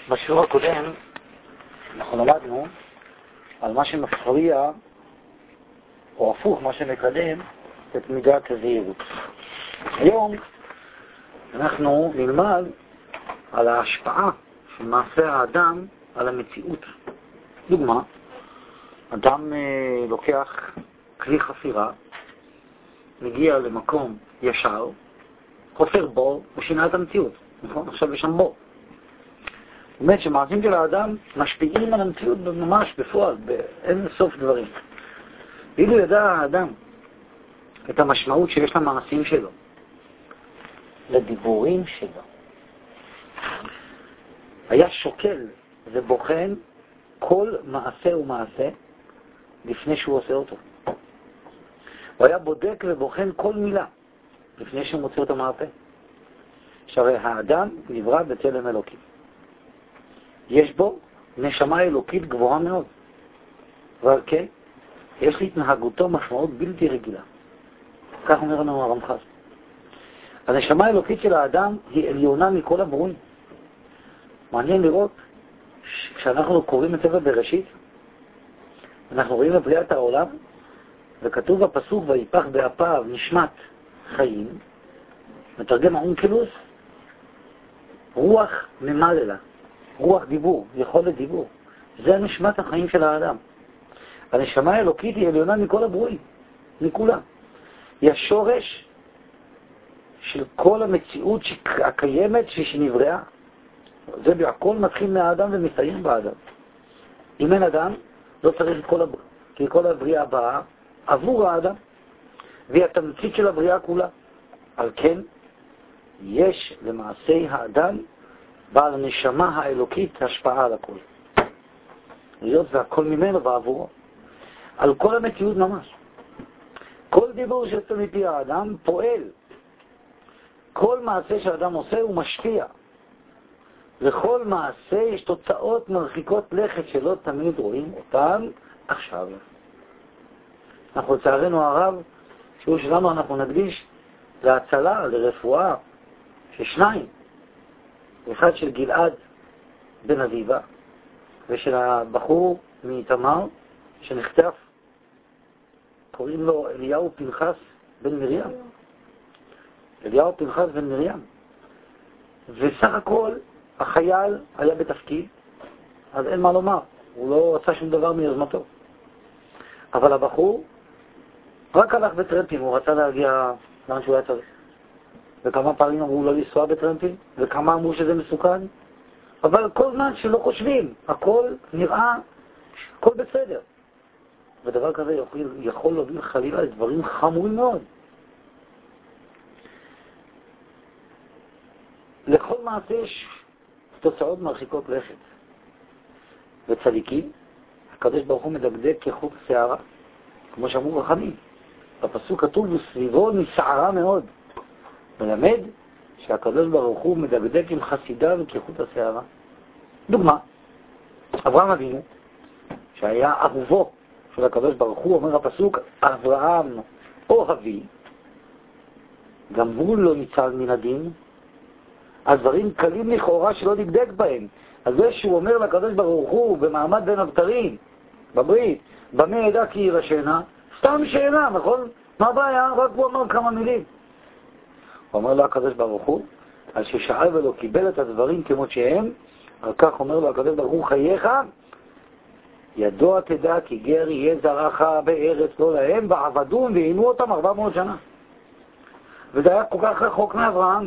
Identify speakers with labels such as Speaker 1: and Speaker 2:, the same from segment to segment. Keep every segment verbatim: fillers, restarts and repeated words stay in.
Speaker 1: בשיעור הקודם אנחנו למדנו על מה שמפריע, או הפוך, מה שמקדם את מידת הזהירות. היום אנחנו נלמד על ההשפעה של מעשה האדם על המציאות. דוגמה, אדם אה, לוקח כלי חפירה, מגיע למקום ישר, חופר בור, ושינה את המציאות. נכון? עכשיו יש שם בור. זאת אומרת שמעשים של האדם משפיעים על המציאות ממש בפועל, באין סוף דברים. ואילו ידע האדם את המשמעות שיש למעשים שלו, לדיבורים שלו, היה שוקל ובוחן כל מעשה ומעשה לפני שהוא עושה אותו. הוא היה בודק ובוחן כל מילה לפני שהוא מוציא אותו מהפה. שהרי האדם נברא בצלם אלוקים. יש בו נשמה אלוקית גבוהה מאוד. ועל כן, יש להתנהגותו משמעות בלתי רגילה. כך אומר לנו הרמח"ל. הנשמה האלוקית של האדם היא עליונה מכל הברואים. מעניין לראות כשאנחנו קוראים את ספר בראשית, אנחנו רואים את בריאת העולם, וכתוב בפסוק ויפח באפיו נשמת חיים, מתרגם האונקלוס, רוח ממללה, רוח דיבור, יכולת דיבור. זה נשמת החיים של האדם. הנשמה האלוקית היא עליונה מכל הברואים, מכולם. היא השורש של כל המציאות הקיימת שנבראה. זה הכל מתחיל מהאדם ומסתיים באדם. אם אין אדם, לא צריך את כל הבריאה, כי כל הבריאה הבאה עבור האדם, והיא התמצית של הבריאה כולה. על כן, יש למעשי האדם בעל הנשמה האלוקית השפעה על הכל. להיות והכל ממנו בעבורו. על כל המציאות ממש. כל דיבור שיוצא מפי האדם פועל. כל מעשה שהאדם עושה הוא משפיע. לכל מעשה יש תוצאות מרחיקות לכת שלא תמיד רואים אותן עכשיו. אנחנו לצערנו הרב, שהוא שלנו אנחנו נקדיש להצלה, לרפואה, ששניים. אחד של גלעד בן אביבה, ושל הבחור מתמר שנחטף, קוראים לו אליהו פנחס בן מרים. אליהו פנחס בן מרים. וסך הכל החייל היה בתפקיד, אז אין מה לומר, הוא לא עשה שום דבר מיוזמתו. אבל הבחור רק הלך בטרמפים, הוא רצה להגיע לאן שהוא היה צריך. וכמה פעמים אמרו לא לנסוע בטרמפים, וכמה אמרו שזה מסוכן. אבל כל זמן שלא חושבים, הכל נראה, הכל בסדר. ודבר כזה יכול, יכול להוביל חלילה לדברים חמורים מאוד. לכל מעשה יש תוצאות מרחיקות לכת. וצדיקים, הקדוש ברוך הוא מדקדק כחוט שערה, כמו שאמרו רחמים. בפסוק כתוב, וסביבו נסערה מאוד. מלמד שהקדוש ברוך הוא מדקדק עם חסידיו כחוט השערה. דוגמה, אברהם אבינו, שהיה אהובו של הקדוש ברוך הוא, אומר הפסוק, אברהם אוהבי, גם הוא לא ניצל מן הדין, הדברים קלים לכאורה שלא דקדק בהם. אז זה שהוא אומר לקדוש ברוך הוא במעמד בין הבתרים, בברית, במה ידע כי ירשנה, סתם שאלה, נכון? מה הבעיה? רק הוא אמר כמה מילים. הוא אומר לו הקדוש ברוך הוא, על ששאל ולא קיבל את הדברים כמות שהם, על כך אומר לו הקדוש ברוך הוא, חייך, ידוע תדע כי גר יהיה זרעך בארץ לא להם, ועבדון ועינו אותם ארבע מאות שנה. וזה היה כל כך רחוק מאברהם.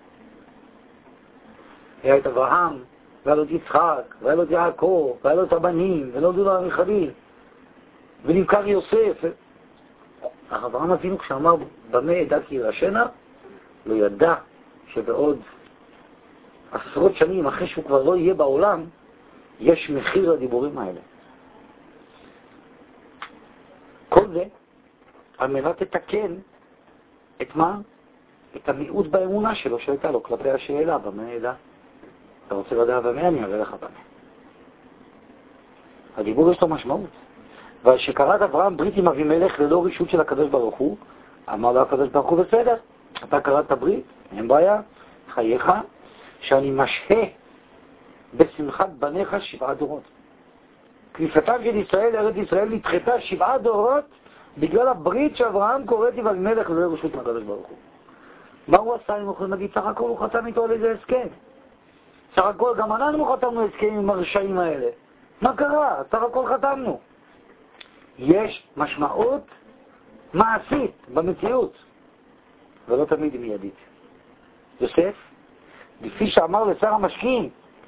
Speaker 1: היה את אברהם, והיה לו את יצחק, והיה לו את יעקב, והיה לו את הבנים, ולא דודו הנכדים, ונמכר יוסף. אך אברהם אבינו כשאמר במה ידע כי ירשנה, לא ידע שבעוד עשרות שנים אחרי שהוא כבר לא יהיה בעולם, יש מחיר לדיבורים האלה. כל זה על מנת לתקן את מה? את המיעוט באמונה שלו שהייתה לו כלפי השאלה, במה ידע? אתה רוצה לדעת במה? אני אראה לך במה. הדיבור יש לו משמעות. ועל שקראת אברהם ברית עם אבימלך ללא רשות של הקדוש ברוך הוא, אמר לו הקדוש ברוך הוא בסדר, אתה קראת ברית, אין בעיה, חייך, שאני משהה בשמחת בניך שבעה דורות. כניסתם של ישראל לארץ ישראל נדחתה שבעה דורות בגלל הברית שאברהם כורת עם אבימלך ולא רשות מהקדוש ברוך הוא. מה הוא עשה? אם יכולים להגיד, סך הכל הוא חתם איתו על איזה הסכם. סך הכל גם אנחנו חתמנו הסכם עם הרשעים האלה. מה קרה? סך הכל חתמנו. יש משמעות מעשית במציאות, ולא תמיד היא מיידית. יוסף, לפי שאמר לשר המשקים,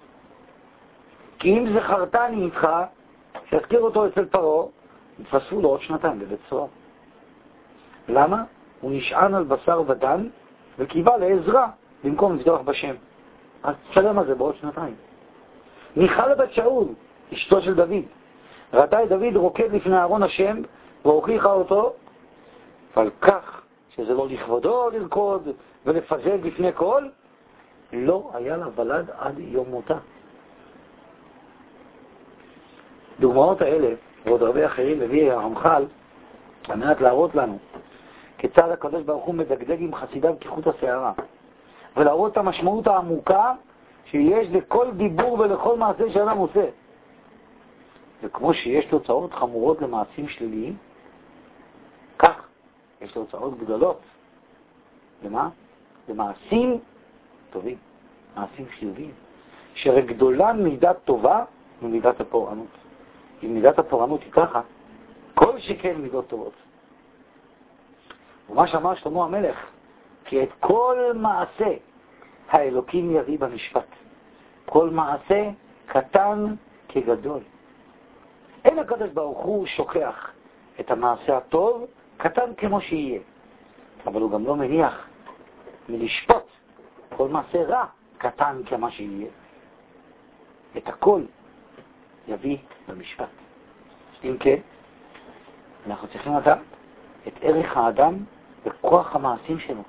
Speaker 1: כי אם זכרתני איתך, שיזכיר אותו אצל פרעה, נתפסו לו עוד שנתיים בבית סוהר. למה? הוא נשען על בשר ודם וקיווה לעזרה במקום לבטוח בשם. אז תשלם על זה בעוד שנתיים. מיכל בת שאול, אשתו של דוד, ראתה את דוד רוקד לפני ארון השם והוכיחה אותו, ועל כך שזה לא לכבודו לרקוד ולפזל בפני כל, לא היה לה ולד עד יום מותה. דוגמאות האלה ועוד הרבה אחרים מביא הרמח"ל על מנת להראות לנו כיצד הקדוש ברוך הוא מדגדג עם חסידיו כחוט השערה, ולהראות את המשמעות העמוקה שיש לכל דיבור ולכל מעשה שאדם עושה. וכמו שיש תוצאות חמורות למעשים שליליים, כך יש תוצאות גדולות. למה? למעשים טובים, מעשים שליליים, שגדולה מידת טובה ממידת הפורענות. אם מידת הפורענות היא ככה, כל שכן מידות טובות. ומה שאמר שלמה המלך, כי את כל מעשה האלוקים יביא במשפט. כל מעשה קטן כגדול. אין הקדוש ברוך הוא שוכח את המעשה הטוב, קטן כמו שיהיה. אבל הוא גם לא מניח מלשפוט כל מעשה רע, קטן כמה שיהיה. את הכל יביא במשפט. אם כן, אנחנו צריכים לדעת את ערך האדם וכוח המעשים שלו.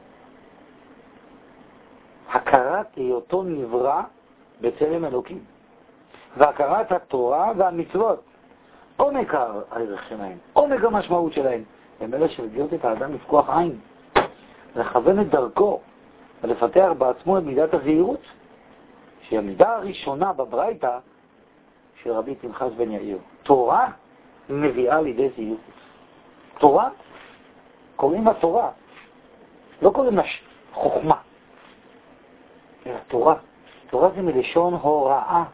Speaker 1: הכרת היותו נברא בצלם אלוקים, והכרת התורה והמצוות, עומק הערך שלהם, עומק המשמעות שלהם, הם אלה שמביאות את האדם לפקוח עין, לכוון את דרכו ולפתח בעצמו את מידת הזהירות, שהיא המידה הראשונה בברייתא של רבי פנחס בן יאיר. תורה מביאה לידי זהירות. תורה, קוראים לה תורה, לא קוראים לה חוכמה, אלא תורה. תורה זה מלשון הוראה,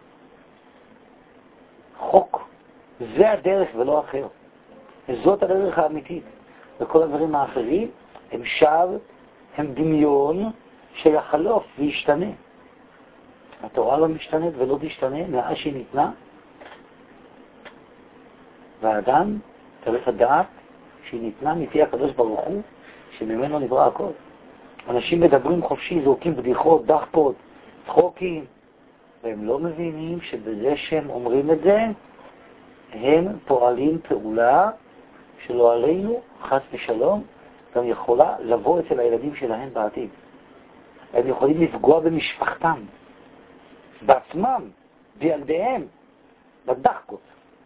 Speaker 1: חוק. זה הדרך ולא אחר. זאת הדרך האמיתית. וכל הדברים האחרים הם שב, הם דמיון שיחלוף וישתנה. התורה לא משתנית ולא תשתנה מאז שהיא ניתנה, והאדם צריך לדעת שהיא ניתנה מפי הקדוש ברוך הוא, שממנו נברא הכל. אנשים מדברים חופשי, זורקים בדיחות, דחפות, צחוקים, והם לא מבינים שבזה שהם אומרים את זה, הם פועלים פעולה שלא עלינו, חס ושלום, גם יכולה לבוא אצל הילדים שלהם בעתיד. הם יכולים לפגוע במשפחתם, בעצמם, בילדיהם, בדחקות.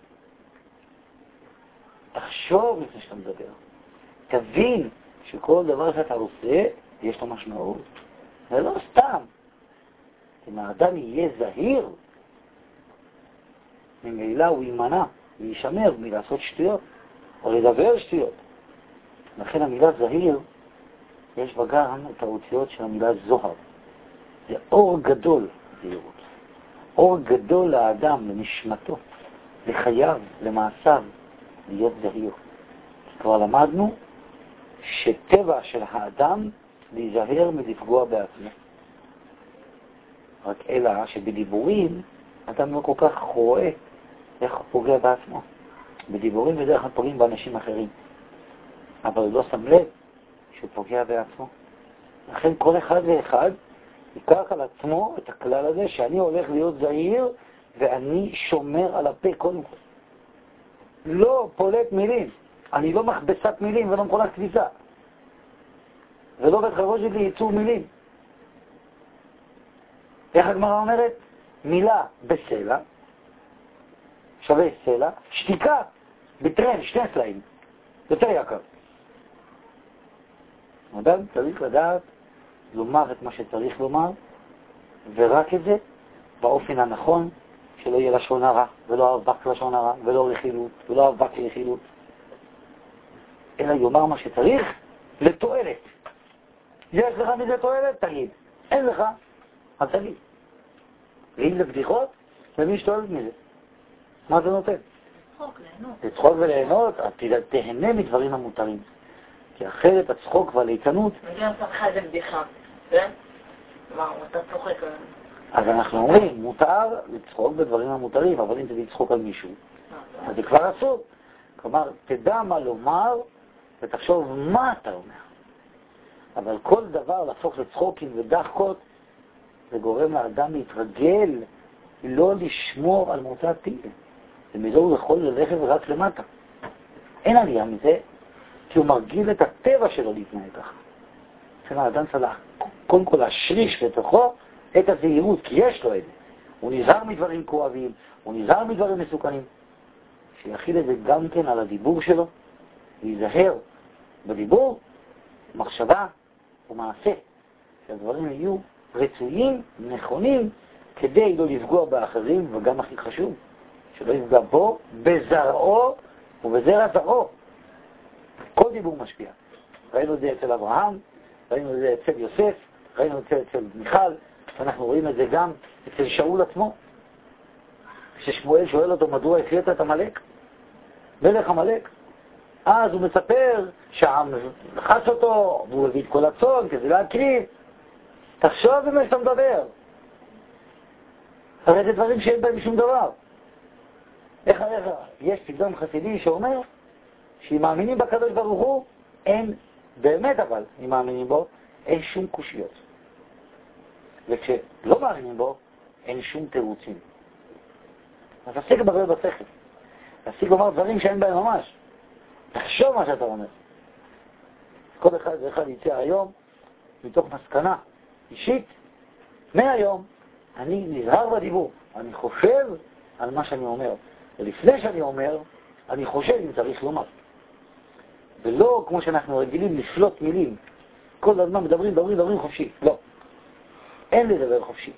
Speaker 1: תחשוב לפני שאתה מדבר. תבין שכל דבר שאתה עושה, יש לו משמעות. זה לא סתם. אם האדם יהיה זהיר, ממילא הוא יימנע, הוא יישמר מלעשות שטויות, או לדבר שטויות. לכן המילה זהיר, יש בה גם את האותיות של המילה זוהר. זה אור גדול, זהירות. אור גדול לאדם, לנשמתו, לחייו, למעשיו, להיות זהיר. כבר למדנו שטבע של האדם להיזהר מלפגוע בעצמו. רק אלא שבדיבורים אדם לא כל כך רואה איך הוא פוגע בעצמו. בדיבורים בדרך כלל פוגעים באנשים אחרים. אבל הוא לא שם לב שהוא פוגע בעצמו. לכן כל אחד ואחד ייקח על עצמו את הכלל הזה שאני הולך להיות זהיר ואני שומר על הפה קודם כל. לא פולט מילים. אני לא מכבסת מילים ולא מכולת כביסה. ולא בית חרושת לי ייצור מילים. איך הגמרא אומרת? מילה בסלע שווה סלע, שתיקה בטרן, שני סלעים. יותר יקר. אדם צריך לדעת לומר את מה שצריך לומר, ורק את זה, באופן הנכון, שלא יהיה לשון הרע, ולא אבק לשון הרע, ולא רכילות, ולא אבק רכילות, אלא יאמר מה שצריך לתועלת. יש לך מזה תועלת? תגיד. אין לך? אז תגיד. ואם זה בדיחות, למי יש תועלת מזה? מה זה נותן?
Speaker 2: צחוק, ליהנות.
Speaker 1: לצחוק וליהנות, תהנה מדברים המותרים. כי אחרת הצחוק והליצנות...
Speaker 2: וגם עושה לך איזה בדיחה, כן? מה, אתה צוחק?
Speaker 1: אז אנחנו אומרים, מותר לצחוק בדברים המותרים, אבל אם תביא צחוק על מישהו, אז זה כבר אסור. כלומר, תדע מה לומר ותחשוב מה אתה אומר. אבל כל דבר להפוך לצחוקים ודחקות, זה גורם לאדם להתרגל, לא לשמור על מוצא טיל. ומזה הוא יכול ללכת רק למטה. אין עלייה מזה, כי הוא מרגיל את הטבע שלו להתנהג ככה. לכן האדם צריך קודם כל להשריש בתוכו את הזהירות, כי יש לו את זה. הוא נזהר מדברים כואבים, הוא נזהר מדברים מסוכנים. שיחיל את זה גם כן על הדיבור שלו, להיזהר בדיבור, מחשבה ומעשה. שהדברים יהיו רצויים, נכונים, כדי לא לפגוע באחרים, וגם הכי חשוב, שלא יפגע בו, בזרעו ובזרע זרעו. כל דיבור משפיע. ראינו את זה אצל אברהם, ראינו את זה אצל יוסף, ראינו את זה אצל מיכל, ואנחנו רואים את זה גם אצל שאול עצמו. כששמואל שואל אותו מדוע החלטת את המלך, מלך המלך, אז הוא מספר שהעם לחץ אותו, והוא הביא את כל הצאן כדי להקריב. תחשוב במה שאתה מדבר. הרי זה דברים שאין בהם שום דבר. איך איך? יש פתגם חסידי שאומר שאם מאמינים בקדוש ברוך הוא, אין, באמת אבל, אם מאמינים בו, אין שום קושיות. וכשלא מאמינים בו, אין שום תירוצים. אז תפסיק לדבר בשכל. תפסיק לומר דברים שאין בהם ממש. תחשוב מה שאתה אומר. כל אחד ואחד יצא היום מתוך מסקנה אישית, מהיום אני נזהר בדיבור. אני חושב על מה שאני אומר. ולפני שאני אומר, אני חושב אם צריך לומר. ולא כמו שאנחנו רגילים לשלוט מילים. כל הזמן מדברים, מדברים, מדברים חופשי. לא. אין לדבר חופשי.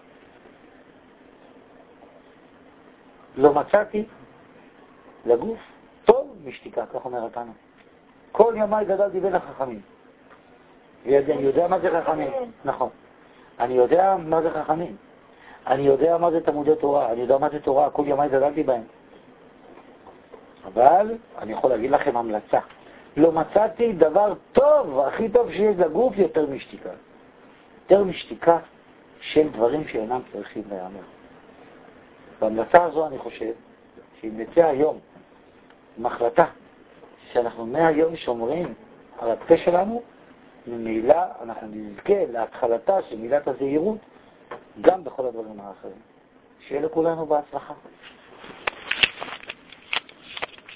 Speaker 1: לא מצאתי לגוף טוב משתיקה, כך אומר התנא. כל ימיי גדלתי בין החכמים. ואני יודע מה זה חכמים. נכון. אני יודע מה זה חכמים. אני יודע מה זה תלמודי תורה. אני יודע מה זה תורה. כל ימיי גדלתי בהם. אבל אני יכול להגיד לכם המלצה. לא מצאתי דבר טוב, הכי טוב שיש לגוף, יותר משתיקה. יותר משתיקה של דברים שאינם צריכים להיאמר. בהמלצה הזו אני חושב שאם נצא היום עם החלטה שאנחנו מהיום שומרים על הפה שלנו, ממילא אנחנו נזכה להתחלתה של מילת הזהירות גם בכל הדברים האחרים. שיהיה לכולנו בהצלחה.